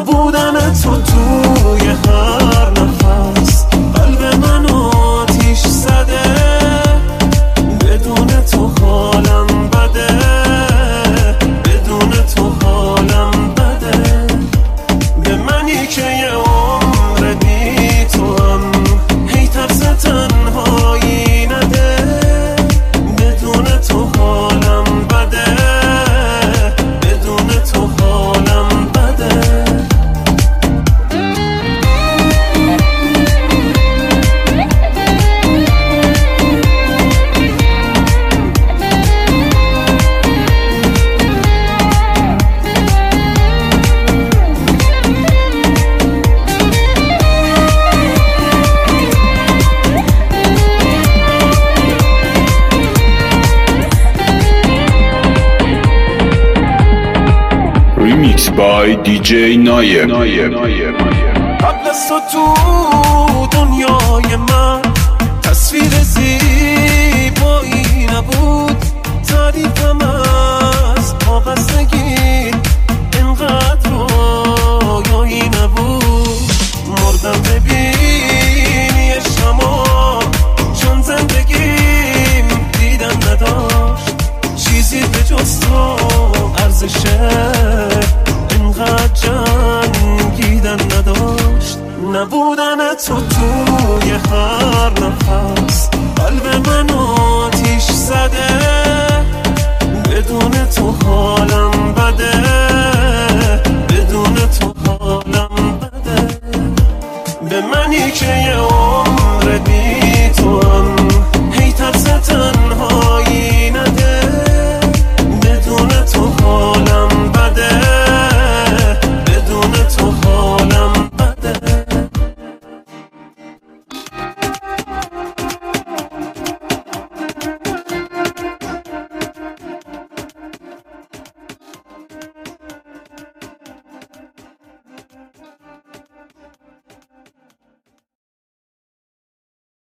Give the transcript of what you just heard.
نبودن تو توی هر نفس قلب من آتیش زده بدون تو حالم بده بدون تو حالم بده به منی که یه عمر بی تو هم هی ترس تنهایی نده بدون تو حالم بده بدون تو حالم بده Remix by DJ Nayer. قبل از تو دنیای من تصویر زیبایی نبود تعریفم از وابستگی اینقدر رویایی نبود مردم ببینی شما چون زندگیم دیدن نداشت چیزی به جز تو ارزشه اینقدر جنگیدن نداشت نبودن تو توی هر نفس قلب من آتیش زده